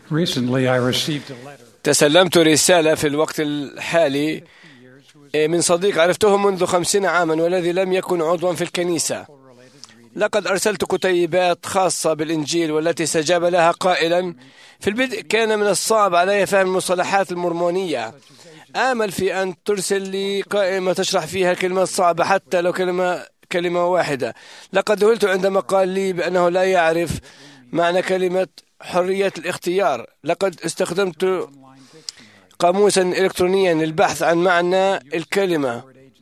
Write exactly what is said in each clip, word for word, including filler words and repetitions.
Recently, I received a letter تسلمت رسالة في الوقت الحالي من صديق عرفته منذ خمسين عاما والذي لم يكن عضوا في الكنيسة. لقد أرسلت كتيبات خاصة بالإنجيل والتي استجاب لها قائلا: في البدء كان من الصعب علي فهم المصطلحات المورمونية. آمل في أن ترسل لي قائمة تشرح فيها كلمات صعبة حتى لو كلمة كلمة واحدة. لقد ذهلت عندما قال لي بأنه لا يعرف معنى كلمة حرية الاختيار. لقد استخدمت قاموسا إلكترونيا للبحث عن معنى الكلمة،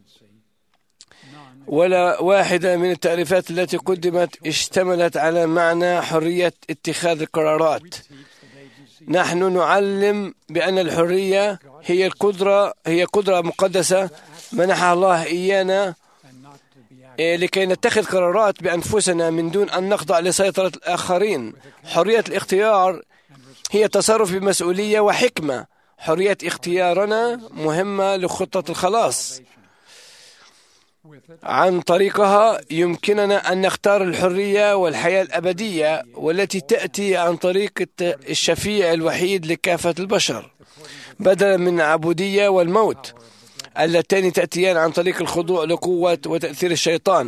ولا واحدة من التعريفات التي قدمت اشتملت على معنى حرية اتخاذ القرارات. نحن نعلم بأن الحرية هي القدرة هي قدرة مقدسة منحها الله إيانا لكي نتخذ قرارات بأنفسنا من دون أن نخضع لسيطرة الآخرين. حرية الاختيار هي تصرف بمسؤولية وحكمة. حرية اختيارنا مهمة لخطة الخلاص. عن طريقها يمكننا أن نختار الحرية والحياة الأبدية والتي تأتي عن طريق الشفيع الوحيد لكافة البشر، بدلا من العبودية والموت اللتان تأتيان عن طريق الخضوع لقوة وتأثير الشيطان.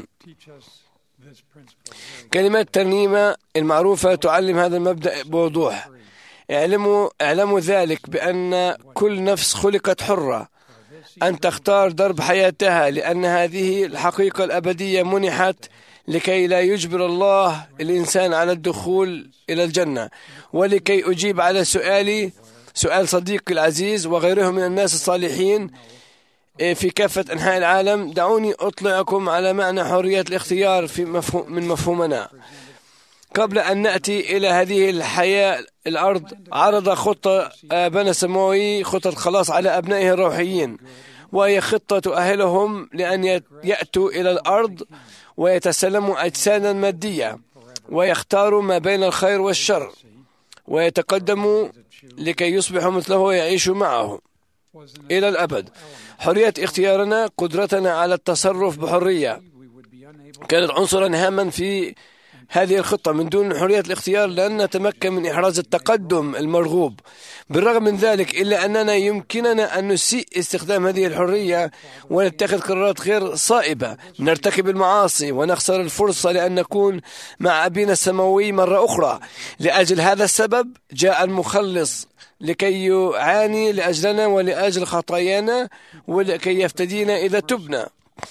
كلمات ترنيمة المعروفة تعلم هذا المبدأ بوضوح. اعلموا اعلموا ذلك بأن كل نفس خلقت حرة أن تختار درب حياتها، لأن هذه الحقيقة الأبدية منحت لكي لا يجبر الله الإنسان على الدخول إلى الجنة. ولكي أجيب على سؤالي سؤال صديقي العزيز وغيرهم من الناس الصالحين في كافة أنحاء العالم، دعوني أطلعكم على معنى حرية الاختيار في مفهوم من مفهومنا. قبل أن نأتي إلى هذه الحياة الأرض، عرض خطة آبانا السماوي خطة الخلاص على أبنائه الروحيين، وهي خطة تؤهلهم لأن يأتوا إلى الأرض ويتسلموا أجسادا مادية ويختاروا ما بين الخير والشر ويتقدموا لكي يصبحوا مثله ويعيشوا معه إلى الأبد. حرية اختيارنا قدرتنا على التصرف بحرية كانت عنصرا هاما في هذه الخطة. من دون حرية الاختيار لن نتمكن من إحراز التقدم المرغوب. بالرغم من ذلك إلا أننا يمكننا أن نسيء استخدام هذه الحرية ونتخذ قرارات غير صائبة، نرتكب المعاصي ونخسر الفرصة لأن نكون مع أبينا السماوي مرة أخرى. لأجل هذا السبب جاء المخلص لكي يعاني لأجلنا ولأجل خطايانا ولكي يفتدينا إذا تبنا.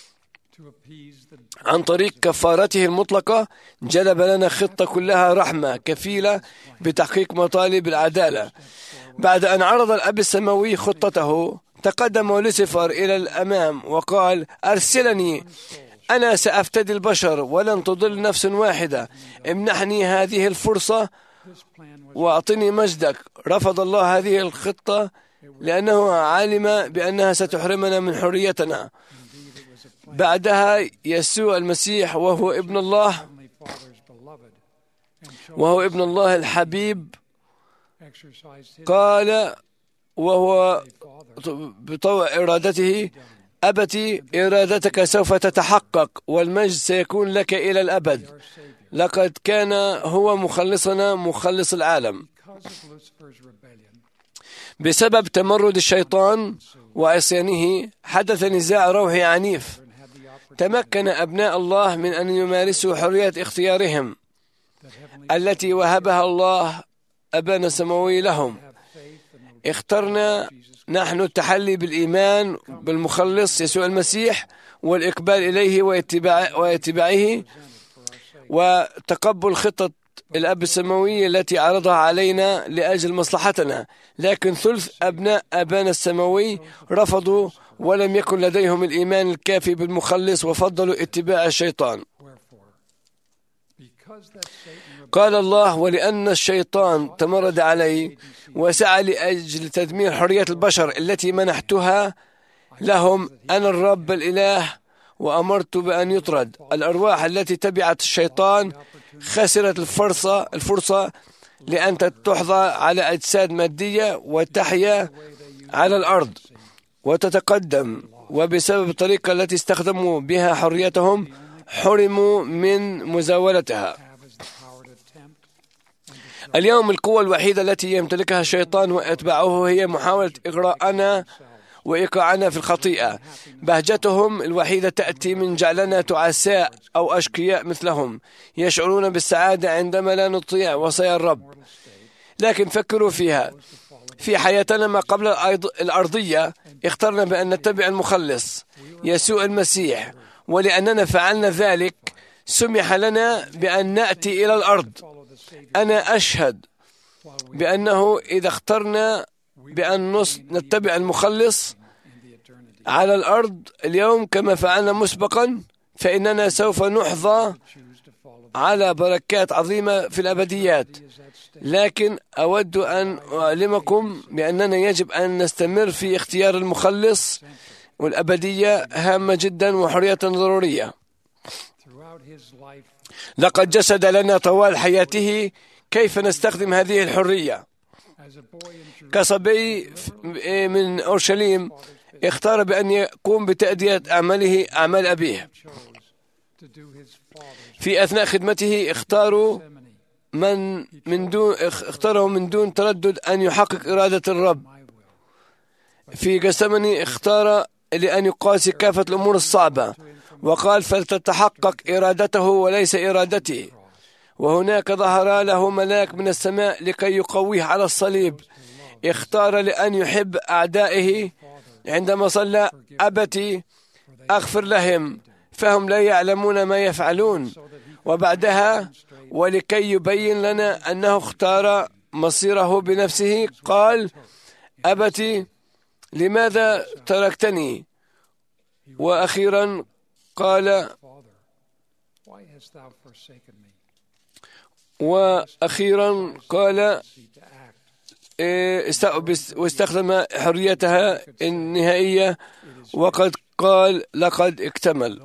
عن طريق كفارته المطلقة جلب لنا خطة كلها رحمة كفيلة بتحقيق مطالب العدالة. بعد أن عرض الأب السماوي خطته، تقدم لوسيفر إلى الأمام وقال: أرسلني، أنا سأفتدي البشر ولن تضل نفس واحدة. امنحني هذه الفرصة وأعطني مجدك. رفض الله هذه الخطة لأنه علم بأنها ستحرمنا من حريتنا. بعدها يسوع المسيح وهو ابن الله وهو ابن الله الحبيب قال وهو بطوع إرادته: أبتي، إرادتك سوف تتحقق والمجد سيكون لك إلى الأبد. لقد كان هو مخلصنا، مخلص العالم. بسبب تمرد الشيطان وعصيانه حدث نزاع روحي عنيف. تمكن أبناء الله من أن يمارسوا حرية اختيارهم التي وهبها الله أبانا السماوي لهم. اخترنا نحن التحلي بالإيمان بالمخلص يسوع المسيح والإقبال إليه واتباع واتباعه وتقبل خطة الأب السماوي التي عرضها علينا لأجل مصلحتنا. لكن ثلث أبناء أبانا السماوي رفضوا ولم يكن لديهم الإيمان الكافي بالمخلص وفضلوا اتباع الشيطان. قال الله: ولأن الشيطان تمرد علي وسعى لأجل تدمير حرية البشر التي منحتها لهم، أنا الرب الإله وأمرت بأن يطرد. الأرواح التي تبعت الشيطان خسرت الفرصة الفرصة لأن تحظى على أجساد مادية وتحيا على الأرض وتتقدم، وبسبب الطريقة التي استخدموا بها حريتهم حرموا من مزاولتها. اليوم القوة الوحيدة التي يمتلكها الشيطان وأتباعه هي محاولة إغراءنا وإيقاعنا في الخطيئة. بهجتهم الوحيدة تأتي من جعلنا تعساء أو أشقياء مثلهم، يشعرون بالسعادة عندما لا نطيع وصايا الرب. لكن فكروا فيها، في حياتنا ما قبل الأرضية اخترنا بأن نتبع المخلص يسوع المسيح، ولأننا فعلنا ذلك سمح لنا بأن نأتي إلى الأرض. أنا أشهد بأنه إذا اخترنا بأن نتبع المخلص على الأرض اليوم كما فعلنا مسبقا، فإننا سوف نحظى على بركات عظيمة في الأبديات. لكن أود أن أعلمكم بأننا يجب أن نستمر في اختيار المخلص، والأبدية هامة جدا وحرية ضرورية. لقد جسد لنا طوال حياته كيف نستخدم هذه الحرية. كصبي من أورشليم اختار بأن يقوم بتأدية أعماله أعمال أبيه. في أثناء خدمته اختاروا من من دون اختاره من دون تردد أن يحقق إرادة الرب. في جثماني اختار لأن يقاسي كافة الأمور الصعبة، وقال فلتتحقق إرادته وليس إرادتي. وهناك ظهر له ملاك من السماء لكي يقويه على الصليب. اختار لأن يحب أعدائه عندما صلى أبتي أغفر لهم فهم لا يعلمون ما يفعلون. وبعدها ولكي يبين لنا أنه اختار مصيره بنفسه قال أبتي لماذا تركتني؟ وأخيرا قال وأخيرا قال واستخدم حريتها النهائية وقد قال لقد اكتمل.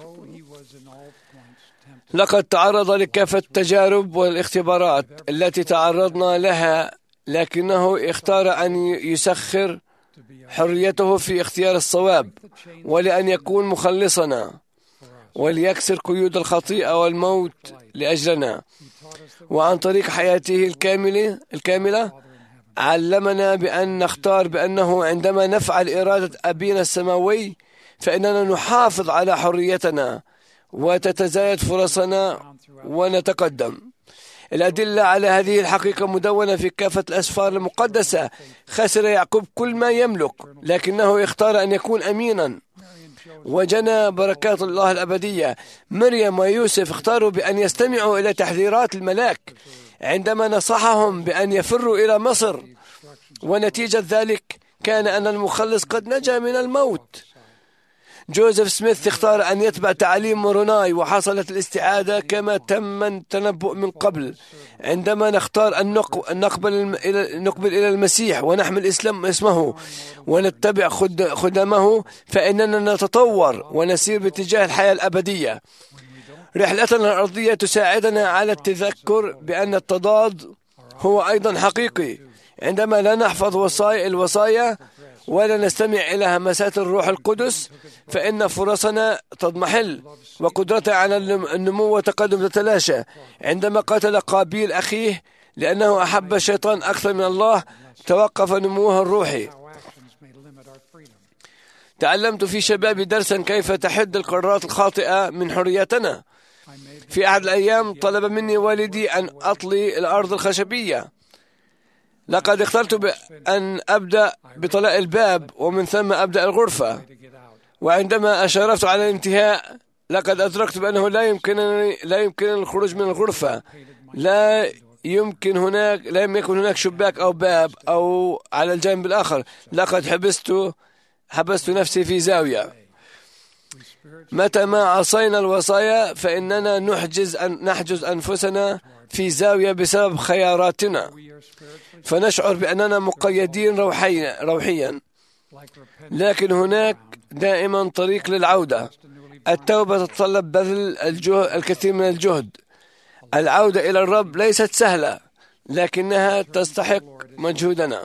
لقد تعرض لكافة التجارب والاختبارات التي تعرضنا لها، لكنه اختار أن يسخر حريته في اختيار الصواب ولأن يكون مخلصنا وليكسر قيود الخطيئة والموت لأجلنا. وعن طريق حياته الكاملة الكاملة علمنا بأن نختار بأنه عندما نفعل إرادة أبينا السماوي فإننا نحافظ على حريتنا وتتزايد فرصنا ونتقدم. الأدلة على هذه الحقيقة مدونة في كافة الأسفار المقدسة. خسر يعقوب كل ما يملك لكنه اختار أن يكون أمينا وجنى بركات الله الأبدية. مريم ويوسف اختاروا بأن يستمعوا إلى تحذيرات الملاك عندما نصحهم بأن يفروا إلى مصر، ونتيجة ذلك كان أن المخلص قد نجا من الموت. جوزيف سميث اختار أن يتبع تعاليم موروناي وحصلت الاستعادة كما تم التنبؤ من قبل. عندما نختار أن نقبل نقبل إلى المسيح ونحمل اسم اسمه ونتبع خدمه فإننا نتطور ونسير باتجاه الحياة الأبدية. رحلتنا الأرضية تساعدنا على التذكر بأن التضاد هو أيضا حقيقي. عندما لا نحفظ وصايا الوصايا ولا نستمع إلى همسات الروح القدس فإن فرصنا تضمحل وقدرتنا على النمو والتقدم تتلاشى. عندما قتل قابيل أخيه لأنه أحب الشيطان أكثر من الله توقف نموه الروحي. تعلمت في شبابي درسا كيف تحد القرارات الخاطئة من حريتنا. في أحد الأيام طلب مني والدي أن أطلي الأرض الخشبية. لقد اخترت بأن أبدأ بطلاء الباب ومن ثم أبدأ الغرفة، وعندما أشرفت على الانتهاء لقد أدركت بأنه لا يمكنني لا يمكنني الخروج من الغرفة. لا يمكن هناك لا يكن هناك شباك أو باب أو على الجانب الآخر. لقد حبست حبست نفسي في زاوية. متى ما عصينا الوصايا فإننا نحجز أن نحجز أنفسنا في زاوية بسبب خياراتنا، فنشعر بأننا مقيدين روحيا روحيا. لكن هناك دائما طريق للعودة. التوبة تتطلب بذل الجهد الكثير من الجهد. العودة إلى الرب ليست سهلة لكنها تستحق مجهودنا.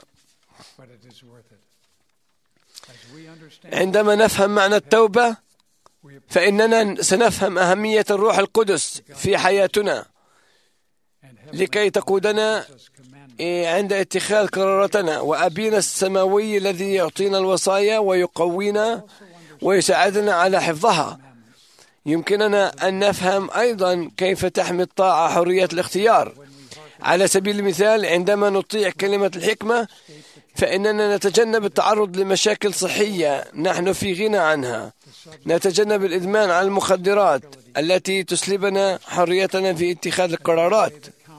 عندما نفهم معنى التوبة فإننا سنفهم أهمية الروح القدس في حياتنا لكي تقودنا عند اتخاذ قراراتنا، وأبينا السماوي الذي يعطينا الوصايا ويقوينا ويساعدنا على حفظها. يمكننا أن نفهم أيضا كيف تحمي الطاعة حرية الاختيار. على سبيل المثال، عندما نطيع كلمة الحكمة فإننا نتجنب التعرض لمشاكل صحية نحن في غنى عنها. نتجنب الإدمان على المخدرات التي تسلبنا حريتنا في اتخاذ القرارات.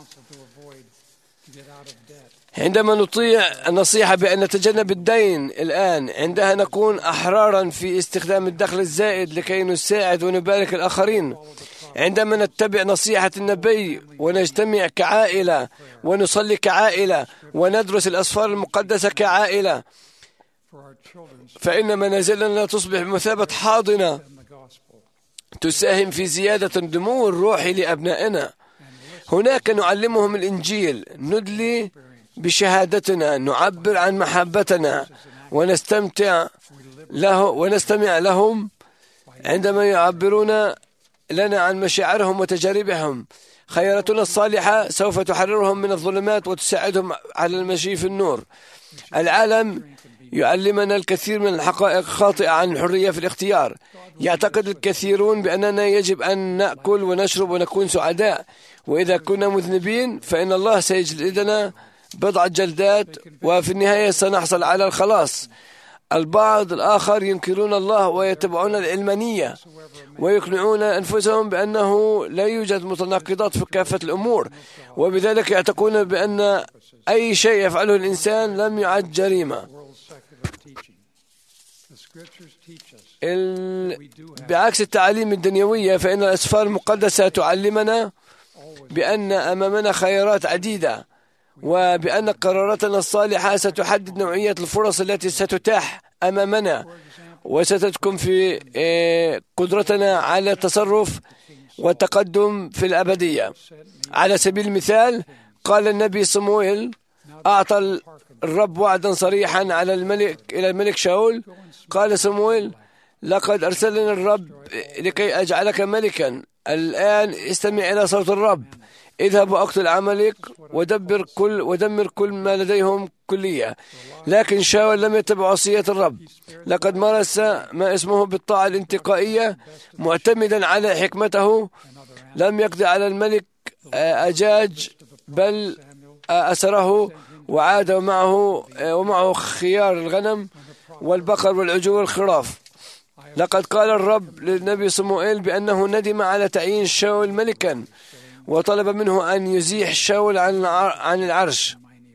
عندما نطيع النصيحة بأن نتجنب الدين الآن، عندها نكون أحرارا في استخدام الدخل الزائد لكي نساعد ونبارك الآخرين. عندما نتبع نصيحة النبي ونجتمع كعائلة ونصلي كعائلة وندرس الأسفار المقدسة كعائلة، فإن منازلنا تصبح بمثابة حاضنة تساهم في زيادة النمو الروحي لأبنائنا. هناك نعلمهم الإنجيل، ندلي بشهادتنا، نعبر عن محبتنا ونستمتع له ونستمع لهم عندما يعبرون لنا عن مشاعرهم وتجاربهم. خيرتنا الصالحة سوف تحررهم من الظلمات وتساعدهم على المشي في النور. العالم يعلمنا الكثير من الحقائق الخاطئة عن الحرية في الاختيار. يعتقد الكثيرون بأننا يجب أن نأكل ونشرب ونكون سعداء، وإذا كنا مذنبين فإن الله سيجلدنا بضع جلدات وفي النهاية سنحصل على الخلاص. البعض الآخر ينكرون الله ويتبعون العلمانية ويقنعون أنفسهم بأنه لا يوجد متناقضات في كافة الأمور، وبذلك يعتقدون بأن أي شيء يفعله الإنسان لم يعد جريمة. ال... بعكس التعاليم الدنيوية، فإن الأسفار المقدسة تعلمنا بأن أمامنا خيارات عديدة، وبأن قراراتنا الصالحة ستحدد نوعية الفرص التي ستتاح أمامنا وستكون في قدرتنا على التصرف والتقدم في الأبدية. على سبيل المثال، قال النبي صموئيل: أعطى الرب وعدا صريحا على الملك إلى الملك شاول. قال صموئيل: لقد أرسلني الرب لكي أجعلك ملكا. الآن استمع إلى صوت الرب: اذهب واقتل عملك ودبر كل ودمر كل ما لديهم كلية. لكن شاول لم يتبع وصية الرب، لقد مارس ما اسمه بالطاعة الانتقائية معتمدا على حكمته. لم يقضي على الملك أجاج بل أسره وعاد معه ومعه خيار الغنم والبقر والعجول والخراف. لقد قال الرب للنبي صموئيل بأنه ندم على تعيين شاول ملكا وطلب منه أن يزيح شاول عن العرش.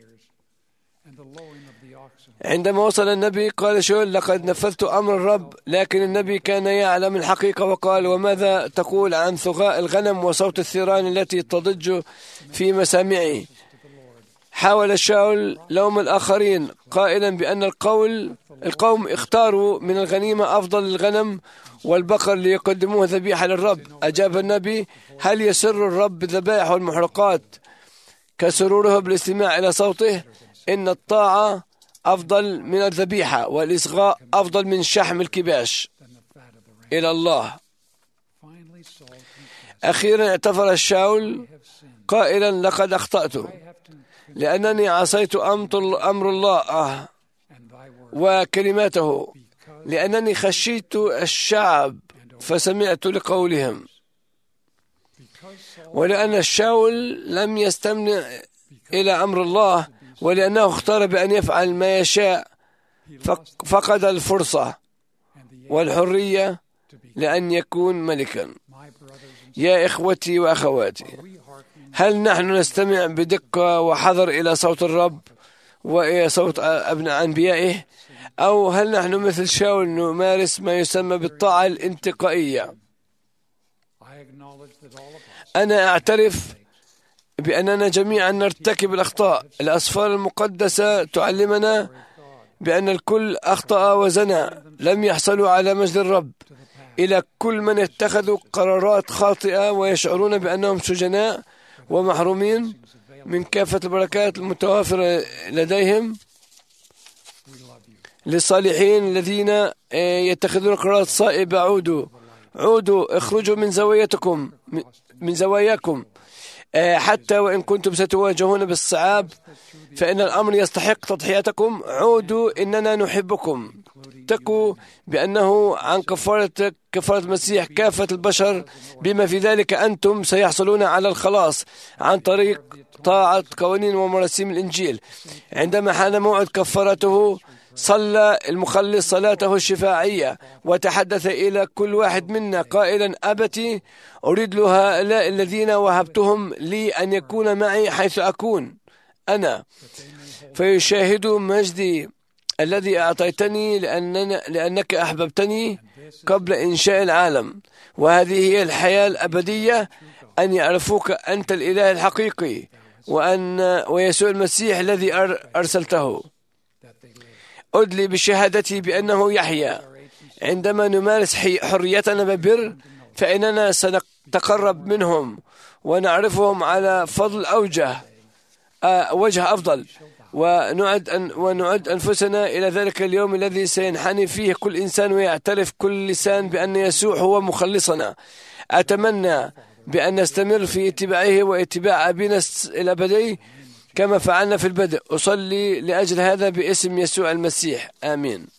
عندما وصل النبي قال شاول: لقد نفذت أمر الرب. لكن النبي كان يعلم الحقيقة وقال: وماذا تقول عن ثغاء الغنم وصوت الثيران التي تضج في مسامعي؟ حاول شاول لوم الآخرين قائلا بأن القول القوم اختاروا من الغنيمة أفضل الغنم والبقر ليقدموه ذبيحة للرب. أجاب النبي: هل يسر الرب بالذبائح والمحرقات كسروره بالاستماع إلى صوته؟ إن الطاعة أفضل من الذبيحة والإصغاء أفضل من شحم الكباش إلى الله. أخيرا اعتذر شاول قائلا: لقد أخطأت لأنني عصيت أمر الله وكلماته، لأنني خشيت الشعب فسمعت لقولهم. ولأن الشاول لم يستمع إلى أمر الله، ولأنه اختار بأن يفعل ما يشاء، فقد الفرصة والحرية لأن يكون ملكا. يا إخوتي وأخواتي، هل نحن نستمع بدقة وحذر إلى صوت الرب وإلى صوت أبناء أنبيائه، أو هل نحن مثل شاول نمارس ما يسمى بالطاعة الانتقائية؟ أنا أعترف بأننا جميعا نرتكب الأخطاء. الأسفار المقدسة تعلمنا بأن الكل أخطأ وزنى، لم يحصلوا على مجد الرب. إلى كل من اتخذوا قرارات خاطئة ويشعرون بأنهم سجناء ومحرومين من كافة البركات المتوافرة لديهم، للصالحين الذين يتخذون قرارات صائبة: عودوا عودوا اخرجوا من زواياكم من زواياكم حتى وإن كنتم ستواجهون بالصعاب فإن الأمر يستحق تضحيتكم. عودوا إننا نحبكم. اتقوا بأنه عن كفارة كفارة المسيح كافة البشر بما في ذلك أنتم سيحصلون على الخلاص عن طريق طاعة قوانين ومراسيم الإنجيل. عندما حان موعد كفارته صلى المخلص صلاته الشفاعية وتحدث إلى كل واحد منا قائلا: أبتي أريد لهؤلاء الذين وهبتهم لي أن يكون معي حيث أكون أنا، فيشاهدوا مجدي الذي أعطيتني لأننا لأنك أحببتني قبل إنشاء العالم. وهذه هي الحياة الأبدية، أن يعرفوك أنت الإله الحقيقي وأن ويسوع المسيح الذي أرسلته. أدلي بشهادتي بأنه يحيى. عندما نمارس حريتنا ببر فإننا سنتقرب منهم ونعرفهم على فضل أوجه آه وجه أفضل، ونعد أن ونعد أنفسنا إلى ذلك اليوم الذي سينحني فيه كل إنسان ويعترف كل لسان بأن يسوع هو مخلصنا. أتمنى بأن نستمر في اتباعه واتباع أبينا الأبدي كما فعلنا في البدء. أصلي لأجل هذا باسم يسوع المسيح، آمين.